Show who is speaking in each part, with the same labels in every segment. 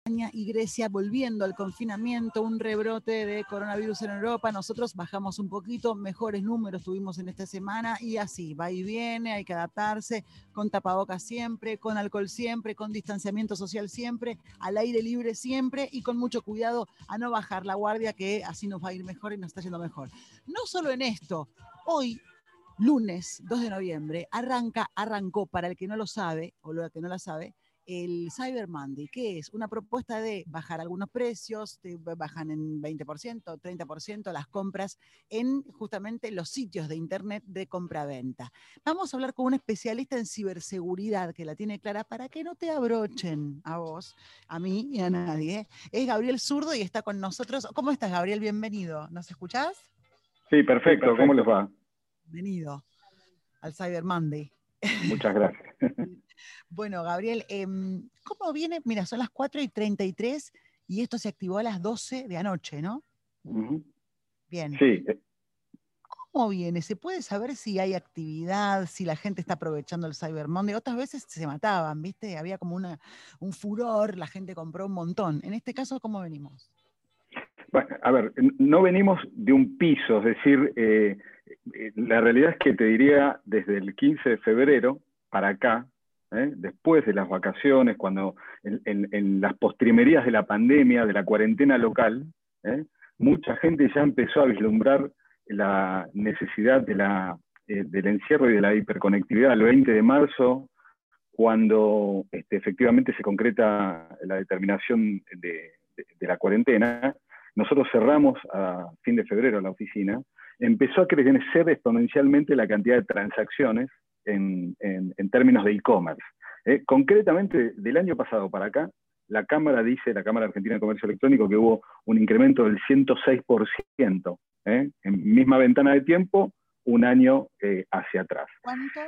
Speaker 1: Y Grecia volviendo al confinamiento, un rebrote de coronavirus en Europa. Nosotros bajamos un poquito, mejores números tuvimos en esta semana y así, va y viene, hay que adaptarse, con tapabocas siempre, con alcohol siempre, con distanciamiento social siempre, al aire libre siempre y con mucho cuidado a no bajar la guardia, que así nos va a ir mejor y nos está yendo mejor. No solo en esto, hoy, lunes 2 de noviembre, arrancó, para el que no lo sabe, o la que no la sabe, el Cyber Monday, que es una propuesta de bajar algunos precios, bajan en 20%, 30% las compras en justamente los sitios de internet de compra-venta. Vamos a hablar con un especialista en ciberseguridad que la tiene clara para que no te abrochen a vos, a mí y a nadie. Es Gabriel Zurdo y está con nosotros. ¿Cómo estás, Gabriel? Bienvenido. ¿Nos escuchás?
Speaker 2: Sí, perfecto. ¿Cómo les va?
Speaker 1: Bienvenido al Cyber Monday.
Speaker 2: Muchas gracias.
Speaker 1: Bueno, Gabriel, ¿cómo viene? Mira, son las 4:33 y esto se activó a las 12 de anoche, ¿no? Bien.
Speaker 2: Sí.
Speaker 1: ¿Cómo viene? ¿Se puede saber si hay actividad, si la gente está aprovechando el Cyber Monday? Otras veces se mataban, ¿viste? Había como un furor, la gente compró un montón. En este caso, ¿cómo venimos?
Speaker 2: Bueno, a ver, no venimos de un piso, es decir, la realidad es que te diría desde el 15 de febrero para acá, después de las vacaciones, cuando en las postrimerías de la pandemia, de la cuarentena local, mucha gente ya empezó a vislumbrar la necesidad del encierro y de la hiperconectividad. El 20 de marzo, cuando efectivamente se concreta la determinación de la cuarentena, nosotros cerramos a fin de febrero la oficina, empezó a crecer exponencialmente la cantidad de transacciones en términos de e-commerce. Concretamente, del año pasado para acá, la Cámara Argentina de Comercio Electrónico, que hubo un incremento del 106%, en misma ventana de tiempo, un año hacia atrás.
Speaker 1: ¿Cuánto?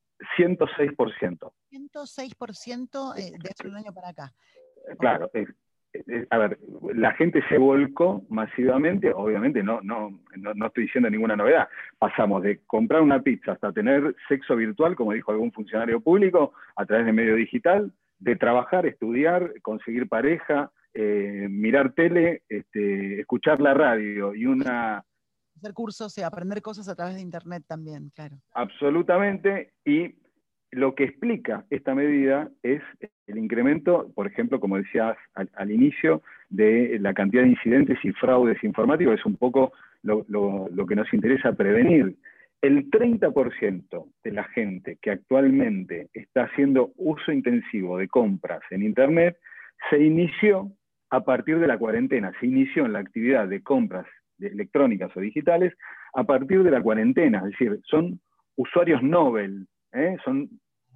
Speaker 2: 106%.
Speaker 1: 106% de hace un año para acá.
Speaker 2: Claro, a ver, la gente se volcó masivamente, obviamente no estoy diciendo ninguna novedad. Pasamos de comprar una pizza hasta tener sexo virtual, como dijo algún funcionario público, a través de medio digital, de trabajar, estudiar, conseguir pareja, mirar tele, escuchar la radio y
Speaker 1: hacer cursos, aprender cosas a través de internet también, claro.
Speaker 2: Absolutamente, y lo que explica esta medida es el incremento, por ejemplo, como decías al inicio, de la cantidad de incidentes y fraudes informáticos, es un poco lo que nos interesa prevenir. El 30% de la gente que actualmente está haciendo uso intensivo de compras en Internet se inició a partir de la cuarentena, se inició en la actividad de compras electrónicas o digitales a partir de la cuarentena, es decir, son usuarios novel, son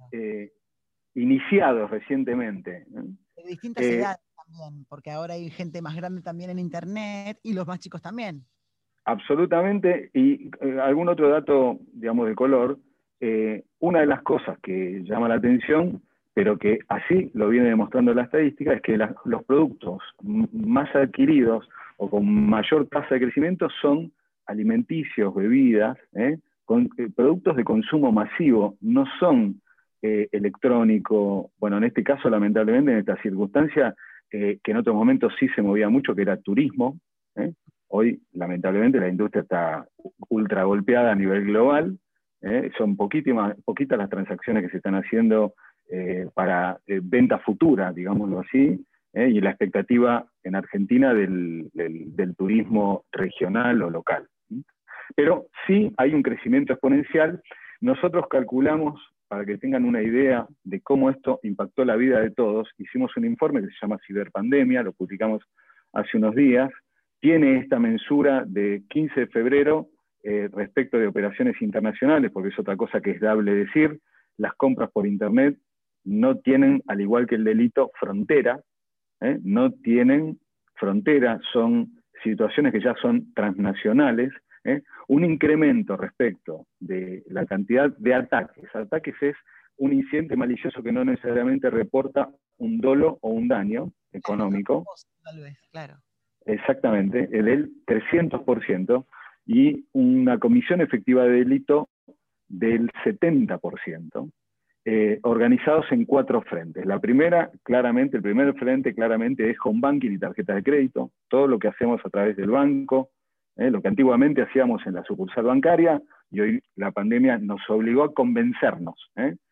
Speaker 2: iniciados recientemente.
Speaker 1: De distintas edades también, porque ahora hay gente más grande también en internet y los más chicos también.
Speaker 2: Absolutamente, y algún otro dato, digamos, de color, una de las cosas que llama la atención, pero que así lo viene demostrando la estadística, es que los productos más adquiridos o con mayor tasa de crecimiento son alimenticios, bebidas, productos de consumo masivo, no son electrónico, bueno, en este caso lamentablemente en esta circunstancia, que en otros momentos sí se movía mucho, que era turismo. Hoy lamentablemente la industria está ultra golpeada a nivel global, son poquitas las transacciones que se están haciendo para venta futura, digámoslo así, y la expectativa en Argentina del turismo regional o local. Pero sí hay un crecimiento exponencial. Nosotros calculamos, para que tengan una idea de cómo esto impactó la vida de todos, hicimos un informe que se llama Ciberpandemia, lo publicamos hace unos días, tiene esta mensura de 15 de febrero respecto de operaciones internacionales, porque es otra cosa que es dable decir, las compras por Internet no tienen, al igual que el delito, frontera, no tienen frontera, son situaciones que ya son transnacionales, un incremento respecto de la cantidad de ataques. Ataques es un incidente malicioso que no necesariamente reporta un dolo o un daño económico.
Speaker 1: Tal vez, claro.
Speaker 2: Exactamente, del 300%, y una comisión efectiva de delito del 70%. organizados en 4 frentes. El primer frente claramente es home banking y tarjetas de crédito, todo lo que hacemos a través del banco, lo que antiguamente hacíamos en la sucursal bancaria, y hoy la pandemia nos obligó a convencernos.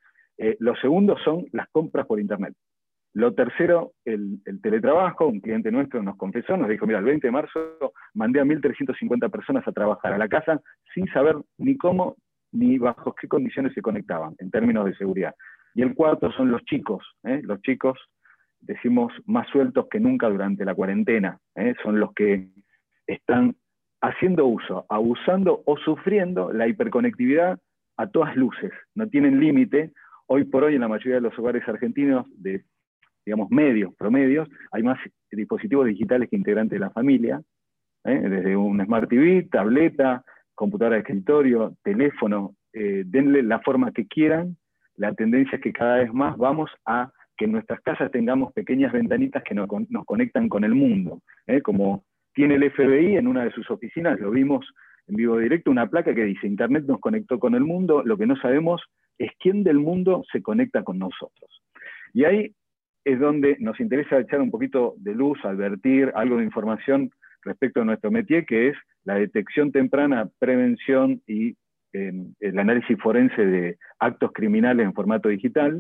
Speaker 2: Lo segundo son las compras por internet. Lo tercero, el teletrabajo. Un cliente nuestro nos confesó, nos dijo, mira, el 20 de marzo mandé a 1.350 personas a trabajar a la casa sin saber ni cómo ni bajo qué condiciones se conectaban, en términos de seguridad. Y el cuarto son los chicos. Los chicos, decimos, más sueltos que nunca durante la cuarentena. Son los que están haciendo uso, abusando o sufriendo la hiperconectividad a todas luces. No tienen límite. Hoy por hoy en la mayoría de los hogares argentinos, de digamos medios, promedios, hay más dispositivos digitales que integrantes de la familia, desde un Smart TV, tableta, computadora de escritorio, teléfono, denle la forma que quieran. La tendencia es que cada vez más vamos a que en nuestras casas tengamos pequeñas ventanitas que nos conectan con el mundo, como tiene el FBI en una de sus oficinas, lo vimos en vivo directo, una placa que dice, Internet nos conectó con el mundo, lo que no sabemos es quién del mundo se conecta con nosotros. Y ahí es donde nos interesa echar un poquito de luz, advertir algo de información respecto a nuestro métier, que es la detección temprana, prevención y el análisis forense de actos criminales en formato digital.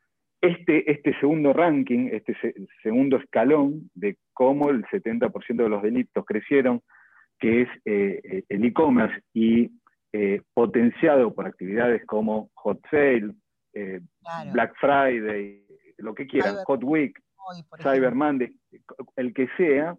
Speaker 2: Este segundo ranking, segundo escalón de cómo el 70% de los delitos crecieron, que es el e-commerce y potenciado por actividades como Hot Sale,
Speaker 1: Claro.
Speaker 2: Black Friday, lo que quieran, Hot Week, Cyber Monday, el que sea,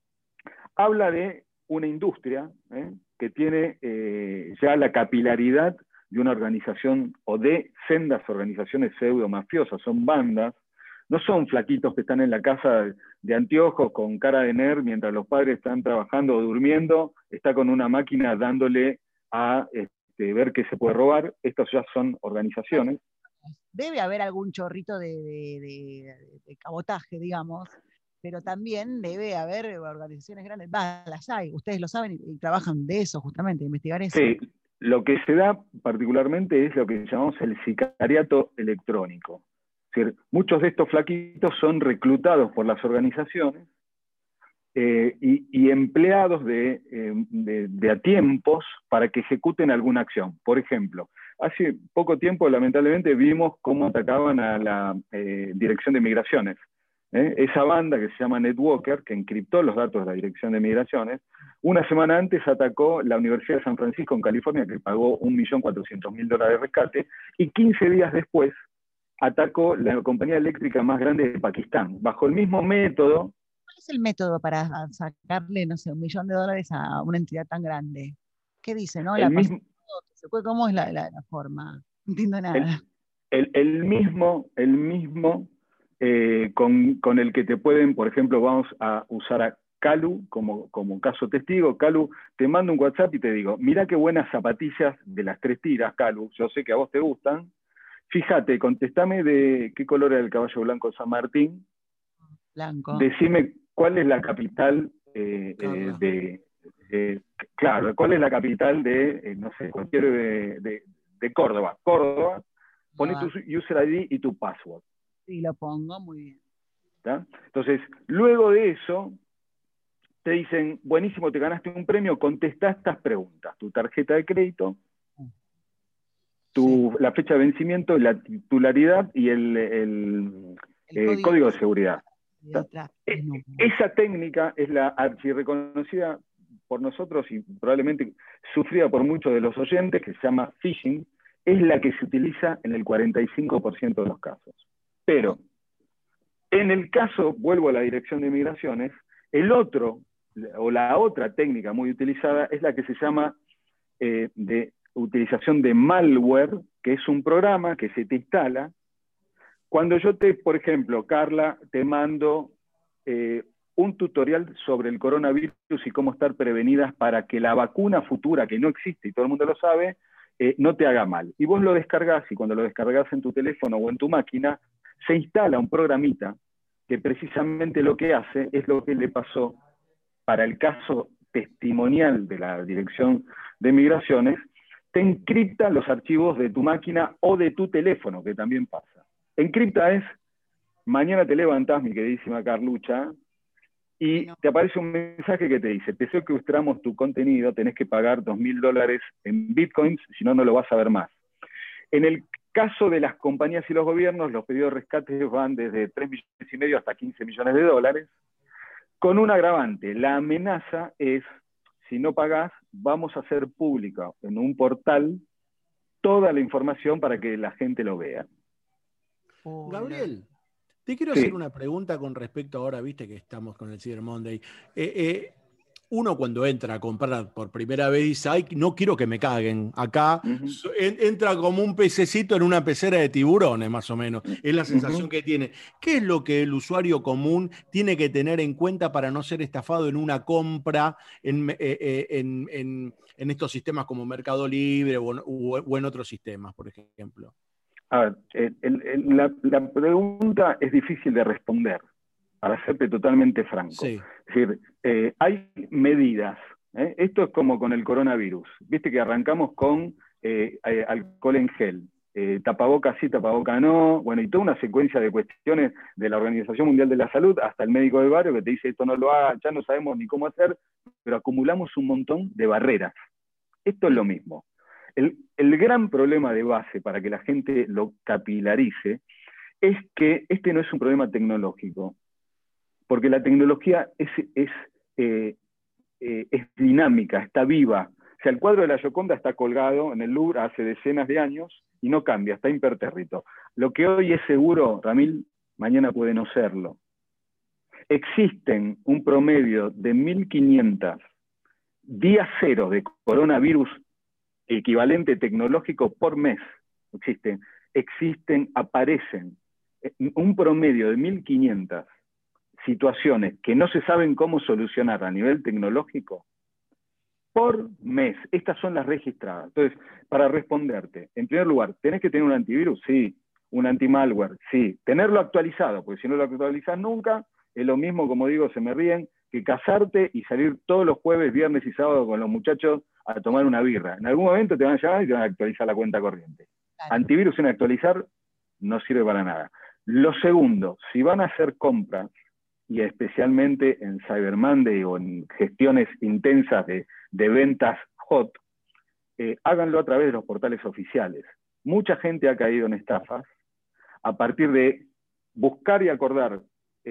Speaker 2: habla de una industria que tiene ya la capilaridad de una organización o de sendas organizaciones pseudo-mafiosas, son bandas, no son flaquitos que están en la casa de anteojos con cara de nerd mientras los padres están trabajando o durmiendo, está con una máquina dándole a ver qué se puede robar. Estos ya son organizaciones.
Speaker 1: Debe haber algún chorrito de cabotaje, digamos, pero también debe haber organizaciones grandes, las hay, ustedes lo saben y trabajan de eso justamente, de investigar eso.
Speaker 2: Sí, lo que se da particularmente es lo que llamamos el sicariato electrónico. Es decir, muchos de estos flaquitos son reclutados por las organizaciones y empleados de a tiempos para que ejecuten alguna acción. Por ejemplo, hace poco tiempo, lamentablemente, vimos cómo atacaban a la Dirección de Migraciones. Esa banda que se llama Netwalker, que encriptó los datos de la Dirección de Migraciones, una semana antes atacó la Universidad de San Francisco en California, que pagó $1.400.000 de rescate, y 15 días después atacó la compañía eléctrica más grande de Pakistán, bajo el mismo método.
Speaker 1: ¿Cuál es el método para sacarle, no sé, $1 millón a una entidad tan grande? ¿Qué dice, no? ¿Cómo es la forma? No entiendo nada.
Speaker 2: El mismo con el que te pueden, por ejemplo, vamos a usar a Calu como caso testigo. Calu, te mando un WhatsApp y te digo, mirá qué buenas zapatillas de las 3 tiras, Calu, yo sé que a vos te gustan. Fíjate, contestame de qué color era el caballo blanco San Martín.
Speaker 1: Blanco.
Speaker 2: Decime cuál es la capital claro, cuál es la capital de, no sé, cualquier de Córdoba. Córdoba, poné tu user ID y tu password.
Speaker 1: Sí, lo pongo, muy bien.
Speaker 2: ¿Tá? Entonces, luego de eso, te dicen, buenísimo, te ganaste un premio, contestá estas preguntas. Tu tarjeta de crédito, la fecha de vencimiento, la titularidad y el código de seguridad. Esa técnica es la archirreconocida por nosotros y probablemente sufrida por muchos de los oyentes, que se llama phishing, es la que se utiliza en el 45% de los casos. Pero, en el caso, vuelvo a la Dirección de Migraciones, la otra técnica muy utilizada es la que se llama de utilización de malware, que es un programa que se te instala. Cuando yo por ejemplo, Carla, te mando un tutorial sobre el coronavirus y cómo estar prevenidas para que la vacuna futura, que no existe y todo el mundo lo sabe, no te haga mal. Y vos lo descargás, y cuando lo descargás en tu teléfono o en tu máquina, se instala un programita que precisamente lo que hace es lo que le pasó para el caso testimonial de la Dirección de Migraciones, te encripta los archivos de tu máquina o de tu teléfono, que también pasa. Encripta es, mañana te levantás, mi queridísima Carlucha, y te aparece un mensaje que te dice, te secuestramos tu contenido, tenés que pagar $2.000 en bitcoins, si no, no lo vas a ver más. En el caso de las compañías y los gobiernos, los pedidos de rescate van desde 3,5 millones hasta $15 millones, con un agravante. La amenaza es, si no pagás, vamos a hacer pública en un portal toda la información para que la gente lo vea.
Speaker 3: Gabriel, te quiero
Speaker 2: Sí.
Speaker 3: hacer una pregunta con respecto ahora, viste que estamos con el Cyber Monday. Uno cuando entra a comprar por primera vez dice, ay, no quiero que me caguen. Acá entra como un pececito en una pecera de tiburones, más o menos. Es la sensación que tiene. ¿Qué es lo que el usuario común tiene que tener en cuenta para no ser estafado en una compra en estos sistemas como Mercado Libre o en otros sistemas, por ejemplo?
Speaker 2: A ver, la pregunta es difícil de responder, para serte totalmente franco.
Speaker 3: Sí.
Speaker 2: Es decir, hay medidas. Esto es como con el coronavirus. Viste que arrancamos con alcohol en gel, tapaboca sí, tapaboca no, bueno, y toda una secuencia de cuestiones de la Organización Mundial de la Salud hasta el médico del barrio que te dice esto no lo haga, ya no sabemos ni cómo hacer, pero acumulamos un montón de barreras. Esto es lo mismo. El gran problema de base para que la gente lo capilarice es que este no es un problema tecnológico, porque la tecnología es dinámica, está viva. O sea, el cuadro de la Gioconda está colgado en el Louvre hace decenas de años y no cambia, está impertérrito. Lo que hoy es seguro, Ramil, mañana puede no serlo. Existen un promedio de 1.500 días cero de coronavirus equivalente tecnológico por mes. Existen, aparecen un promedio de 1.500 situaciones que no se saben cómo solucionar a nivel tecnológico por mes. Estas son las registradas. Entonces, para responderte, en primer lugar, ¿tenés que tener un antivirus? Sí. ¿Un anti-malware? Sí. Tenerlo actualizado, porque si no lo actualizás nunca, es lo mismo, como digo, se me ríen, que casarte y salir todos los jueves, viernes y sábado con los muchachos a tomar una birra. En algún momento te van a llamar y te van a actualizar la cuenta corriente. Claro. Antivirus sin actualizar no sirve para nada. Lo segundo, si van a hacer compras, y especialmente en Cyber Monday o en gestiones intensas de ventas hot, háganlo a través de los portales oficiales. Mucha gente ha caído en estafas a partir de buscar y acordar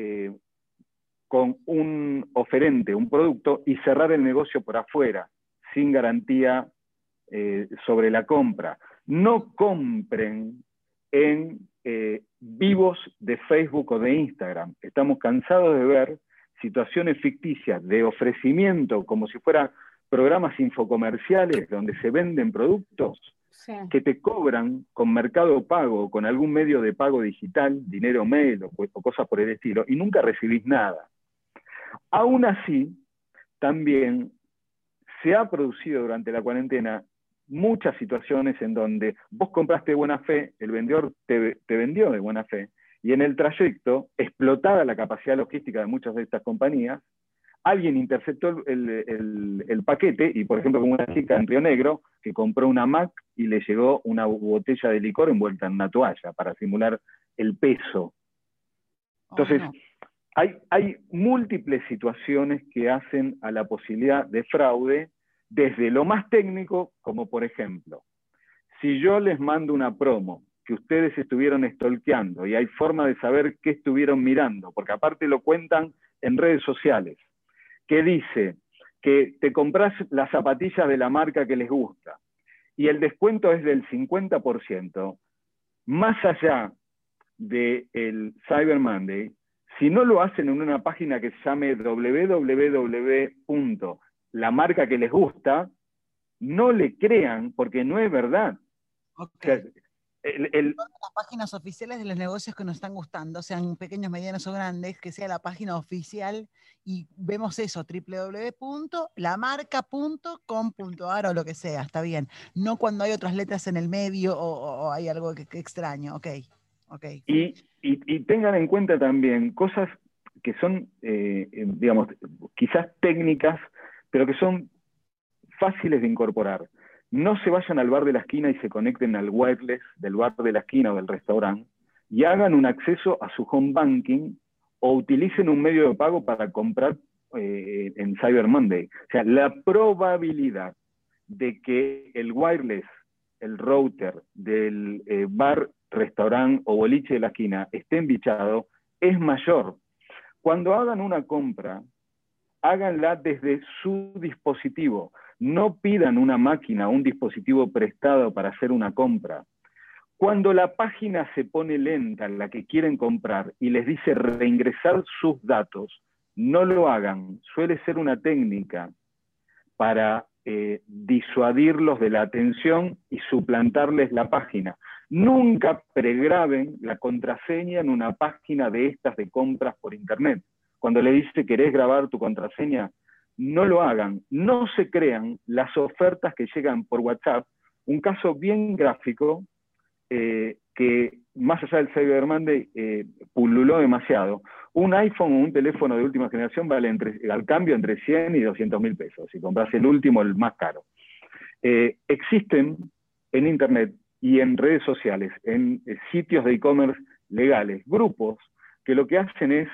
Speaker 2: con un oferente, un producto, y cerrar el negocio por afuera, sin garantía sobre la compra. No compren en vivos de Facebook o de Instagram. Estamos cansados de ver situaciones ficticias de ofrecimiento, como si fueran programas infocomerciales donde se venden productos que te cobran con Mercado Pago o con algún medio de pago digital, dinero mail o cosas por el estilo, y nunca recibís nada. Aún así, también se ha producido durante la cuarentena muchas situaciones en donde vos compraste de buena fe, el vendedor te vendió de buena fe, y en el trayecto, explotada la capacidad logística de muchas de estas compañías, alguien interceptó el paquete, y por ejemplo como una chica en Río Negro, que compró una Mac y le llegó una botella de licor envuelta en una toalla para simular el peso. Entonces, hay múltiples situaciones que hacen a la posibilidad de fraude, desde lo más técnico, como por ejemplo, si yo les mando una promo que ustedes estuvieron stalkeando y hay forma de saber qué estuvieron mirando, porque aparte lo cuentan en redes sociales, que dice que te compras las zapatillas de la marca que les gusta y el descuento es del 50%, más allá del Cyber Monday, si no lo hacen en una página que se llame www.lamarca que les gusta, no le crean porque no es verdad.
Speaker 1: Okay.
Speaker 2: O sea,
Speaker 1: las páginas oficiales de los negocios que nos están gustando, sean pequeños, medianos o grandes, que sea la página oficial y vemos eso, www.lamarca.com.ar o lo que sea, está bien. No cuando hay otras letras en el medio o hay algo que extraño, ok.
Speaker 2: Y tengan en cuenta también cosas que son, digamos, quizás técnicas, pero que son fáciles de incorporar. no se vayan al bar de la esquina y se conecten al wireless del bar de la esquina o del restaurante y hagan un acceso a su home banking o utilicen un medio de pago para comprar en Cyber Monday. O sea, la probabilidad de que el wireless, el router del bar, restaurante o boliche de la esquina esté embichado es mayor. Cuando hagan una compra, háganla desde su dispositivo. No pidan una máquina o un dispositivo prestado para hacer una compra. Cuando la página se pone lenta, la que quieren comprar, y les dice reingresar sus datos, no lo hagan. Suele ser una técnica para disuadirlos de la atención y suplantarles la página. Nunca pregraben la contraseña en una página de estas de compras por internet. Cuando le dice querés grabar tu contraseña, no lo hagan. No se crean las ofertas que llegan por WhatsApp. Un caso bien gráfico, que más allá del Cyber Monday pululó demasiado. Un iPhone o un teléfono de última generación vale al cambio entre 100 y 200 mil pesos, si compras el último, el más caro. Existen en Internet y en redes sociales, en sitios de e-commerce legales, grupos que lo que hacen es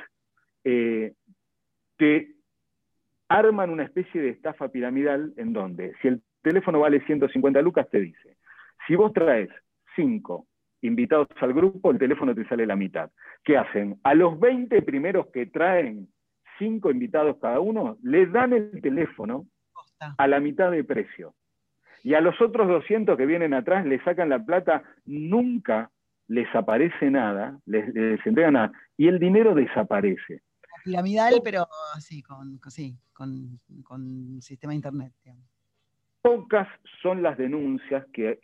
Speaker 2: te arman una especie de estafa piramidal en donde, si el teléfono vale 150 lucas, te dice, si vos traes 5 invitados al grupo, el teléfono te sale la mitad. ¿Qué hacen? A los 20 primeros que traen 5 invitados cada uno, les dan el teléfono a la mitad de precio. Y a los otros 200 que vienen atrás, les sacan la plata, nunca les aparece nada, les entregan nada, y el dinero desaparece.
Speaker 1: Piramidal, pero así, con sistema de internet, digamos.
Speaker 2: Pocas son las denuncias que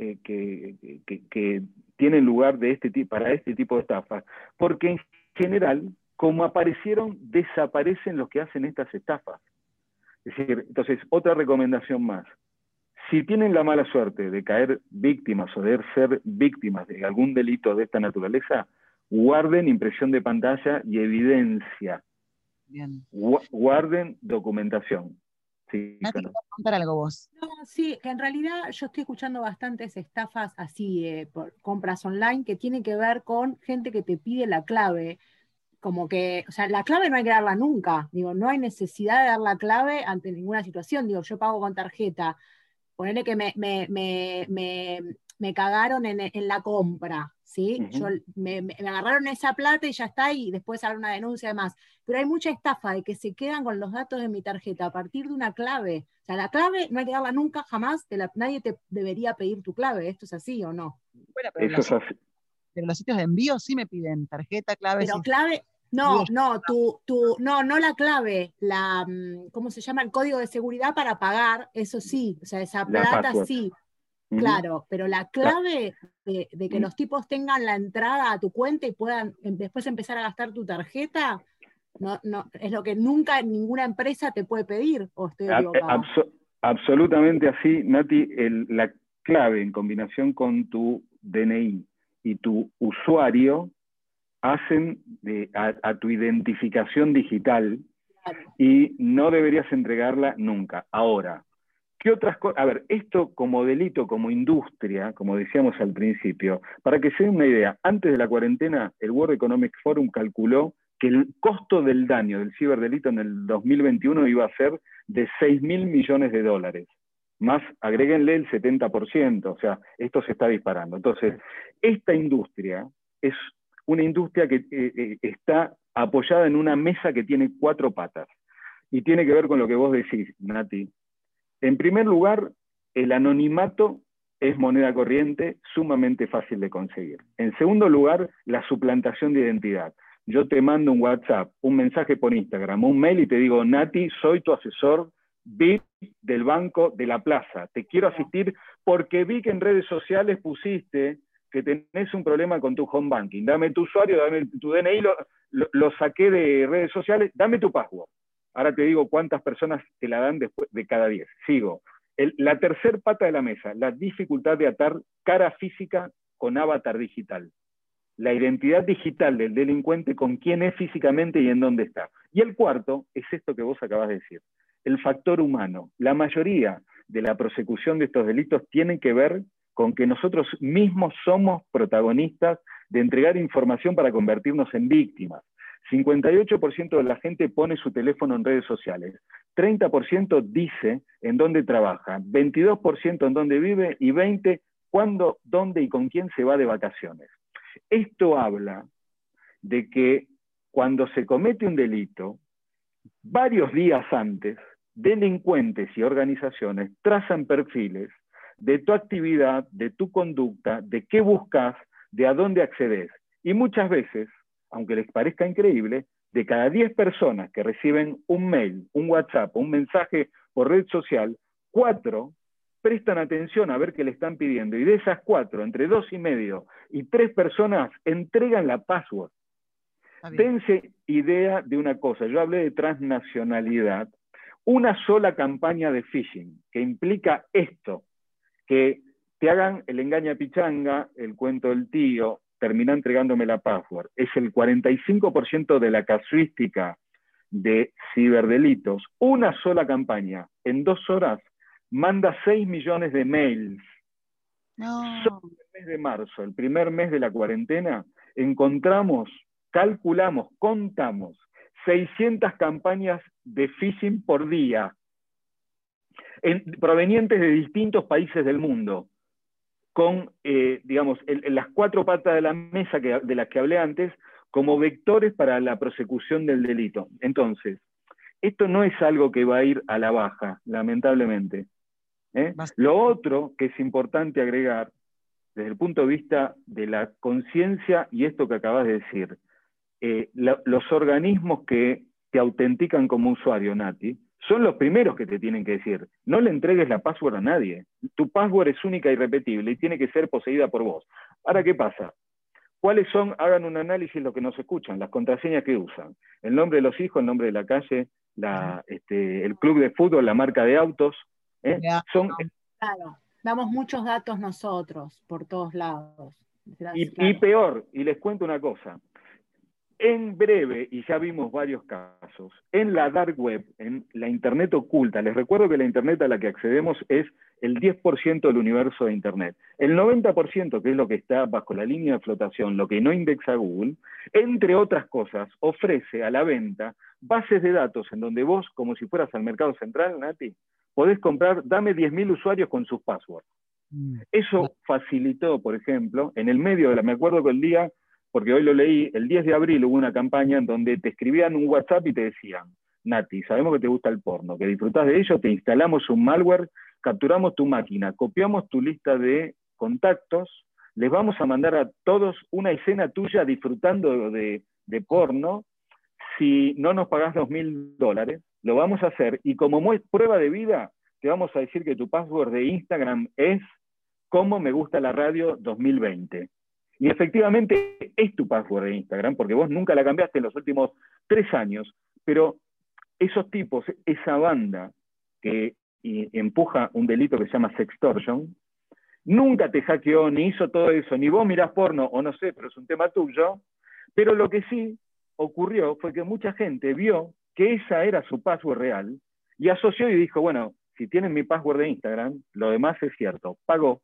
Speaker 2: tienen lugar para este tipo de estafas, porque en general, como aparecieron, desaparecen los que hacen estas estafas. Es decir, entonces, otra recomendación más. Si tienen la mala suerte de caer víctimas o de ser víctimas de algún delito de esta naturaleza, guarden impresión de pantalla y evidencia.
Speaker 1: Bien.
Speaker 2: Guarden documentación. Sí,
Speaker 1: Nati, ¿querés contar algo vos?
Speaker 4: No, sí, que en realidad yo estoy escuchando bastantes estafas así por compras online que tienen que ver con gente que te pide la clave. Como que, o sea, la clave no hay que darla nunca. Digo, no hay necesidad de dar la clave ante ninguna situación. Digo, yo pago con tarjeta. Ponele que me cagaron en la compra, ¿sí? Me agarraron esa plata y ya está, y después habrá una denuncia además. Pero hay mucha estafa de que se quedan con los datos de mi tarjeta a partir de una clave. O sea, la clave no hay que darla nunca, jamás. Nadie te debería pedir tu clave. ¿Esto es así o no?
Speaker 1: Bueno, pero los sitios de envío sí me piden tarjeta, clave.
Speaker 4: Pero clave... No la clave, ¿cómo se llama? El código de seguridad para pagar, eso sí, o sea, esa plata sí, claro, pero la clave de que los tipos tengan la entrada a tu cuenta y puedan después empezar a gastar tu tarjeta, no, es lo que nunca ninguna empresa te puede pedir, ¿o estoy equivocada?
Speaker 2: Absolutamente así, Nati. La clave en combinación con tu DNI y tu usuario hacen a tu identificación digital, y no deberías entregarla nunca. Ahora, ¿qué otras cosas? A ver, esto como delito, como industria, como decíamos al principio, para que se den una idea, antes de la cuarentena, el World Economic Forum calculó que el costo del daño del ciberdelito en el 2021 iba a ser de 6.000 millones de dólares. Más, agréguenle el 70%, o sea, esto se está disparando. Entonces, esta industria es una industria que está apoyada en una mesa que tiene 4 patas. Y tiene que ver con lo que vos decís, Nati. En primer lugar, el anonimato es moneda corriente, sumamente fácil de conseguir. En segundo lugar, la suplantación de identidad. Yo te mando un WhatsApp, un mensaje por Instagram, un mail y te digo, Nati, soy tu asesor VIP del Banco de la Plaza. Te quiero asistir porque vi que en redes sociales pusiste que tenés un problema con tu home banking. Dame tu usuario, dame tu DNI, lo saqué de redes sociales, dame tu password. Ahora te digo cuántas personas te la dan después de cada 10. Sigo. La tercer pata de la mesa, la dificultad de atar cara física con avatar digital. La identidad digital del delincuente con quién es físicamente y en dónde está. Y el cuarto es esto que vos acabas de decir. el factor humano. La mayoría de la prosecución de estos delitos tienen que ver con que nosotros mismos somos protagonistas de entregar información para convertirnos en víctimas. 58% de la gente pone su teléfono en redes sociales, 30% dice en dónde trabaja, 22% en dónde vive y 20% cuándo, dónde y con quién se va de vacaciones. Esto habla de que cuando se comete un delito, varios días antes, delincuentes y organizaciones trazan perfiles de tu actividad, de tu conducta, de qué buscas, de a dónde accedes. Y muchas veces, aunque les parezca increíble, de cada 10 personas que reciben un mail, un WhatsApp, un mensaje por red social, 4 prestan atención a ver qué le están pidiendo. Y de esas 4, entre 2,5 y 3 personas entregan la password. Dense idea de una cosa, yo hablé de transnacionalidad. Una sola campaña de phishing que implica esto, que te hagan el engaña pichanga, el cuento del tío, termina entregándome la password. Es el 45% de la casuística de ciberdelitos. Una sola campaña, en 2 horas, manda 6 millones de mails.
Speaker 1: No.
Speaker 2: Solo el mes de marzo, el primer mes de la cuarentena, encontramos, calculamos, contamos 600 campañas de phishing por día, provenientes de distintos países del mundo, con, digamos, las 4 patas de la mesa de las que hablé antes, como vectores para la prosecución del delito. Entonces, esto no es algo que va a ir a la baja, lamentablemente. Lo otro que es importante agregar, desde el punto de vista de la conciencia, y esto que acabas de decir, los organismos que te autentican como usuario, Nati, son los primeros que te tienen que decir, no le entregues la password a nadie. Tu password es única y irrepetible y tiene que ser poseída por vos. Ahora, ¿qué pasa? ¿Cuáles son? Hagan un análisis lo que nos escuchan, las contraseñas que usan. El nombre de los hijos, el nombre de la calle, el club de fútbol, la marca de autos.
Speaker 4: Claro, damos muchos datos nosotros, por todos lados.
Speaker 2: Y peor, y les cuento una cosa. En breve, y ya vimos varios casos, en la dark web, en la internet oculta, les recuerdo que la internet a la que accedemos es el 10% del universo de internet. El 90%, que es lo que está bajo la línea de flotación, lo que no indexa Google, entre otras cosas, ofrece a la venta bases de datos en donde vos, como si fueras al mercado central, Nati, podés comprar, dame 10.000 usuarios con sus passwords. Eso facilitó, por ejemplo, en el medio me acuerdo que el día, porque hoy lo leí, el 10 de abril hubo una campaña en donde te escribían un WhatsApp y te decían, Nati, sabemos que te gusta el porno, que disfrutás de ello, te instalamos un malware, capturamos tu máquina, copiamos tu lista de contactos, les vamos a mandar a todos una escena tuya disfrutando de porno, si no nos pagás $2.000, lo vamos a hacer, y como prueba de vida, te vamos a decir que tu password de Instagram es como me gusta la radio 2020. Y efectivamente es tu password de Instagram, porque vos nunca la cambiaste en los últimos 3 años, pero esos tipos, esa banda que empuja un delito que se llama sextortion, nunca te hackeó, ni hizo todo eso, ni vos mirás porno, o no sé, pero es un tema tuyo, pero lo que sí ocurrió fue que mucha gente vio que esa era su password real, y asoció y dijo, bueno, si tienen mi password de Instagram, lo demás es cierto, pagó.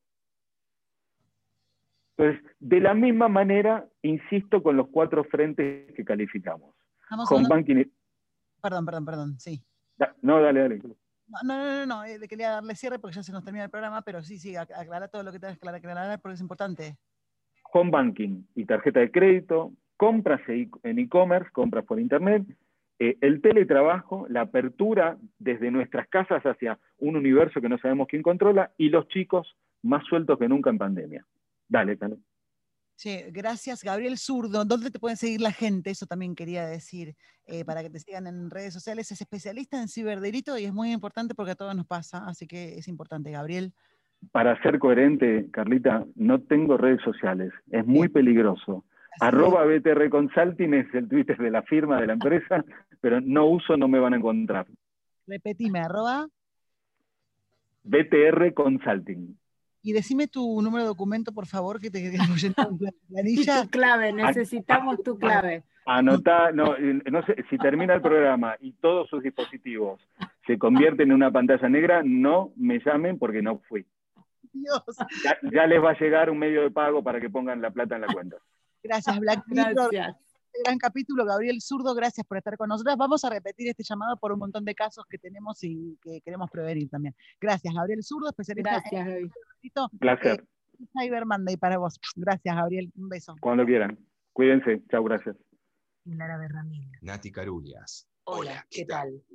Speaker 2: Entonces, de la misma manera, insisto con los 4 frentes que calificamos. Home banking.
Speaker 1: Perdón, sí.
Speaker 2: No, dale.
Speaker 1: No, le quería darle cierre porque ya se nos termina el programa, pero sí, aclara todo lo que tengas que aclarar porque es importante.
Speaker 2: Home banking y tarjeta de crédito, compras en e-commerce, compras por internet, el teletrabajo, la apertura desde nuestras casas hacia un universo que no sabemos quién controla, y los chicos más sueltos que nunca en pandemia. Dale.
Speaker 1: Sí, gracias, Gabriel Zurdo. ¿Dónde te pueden seguir la gente? Eso también quería decir, para que te sigan en redes sociales. Es especialista en ciberdelito y es muy importante porque a todos nos pasa, así que es importante, Gabriel.
Speaker 2: Para ser coherente, Carlita, no tengo redes sociales, es muy peligroso. @BTR Consulting es el Twitter de la firma, de la empresa, pero no me van a encontrar.
Speaker 1: Repetime,
Speaker 2: @BTR Consulting.
Speaker 1: Y decime tu número de documento, por favor, que te llenamos la planilla.
Speaker 4: Y tu clave, necesitamos tu clave.
Speaker 2: Anotá, no sé, si termina el programa y todos sus dispositivos se convierte en una pantalla negra, no me llamen porque no fui.
Speaker 1: Dios.
Speaker 2: Ya les va a llegar un medio de pago para que pongan la plata en la cuenta.
Speaker 1: Gracias, Black Mirror. Gran capítulo, Gabriel Zurdo, gracias por estar con nosotros. Vamos a repetir este llamado por un montón de casos que tenemos y que queremos prevenir también. Gracias, Gabriel Zurdo, especialista.
Speaker 4: Gracias, Gaby.
Speaker 2: Placer.
Speaker 1: Cyber Monday para vos. Gracias, Gabriel. Un beso.
Speaker 2: Cuando quieran. Cuídense. Chau, gracias.
Speaker 1: Lara Berramil.
Speaker 5: Nati Carulias.
Speaker 4: Hola, ¿qué tal?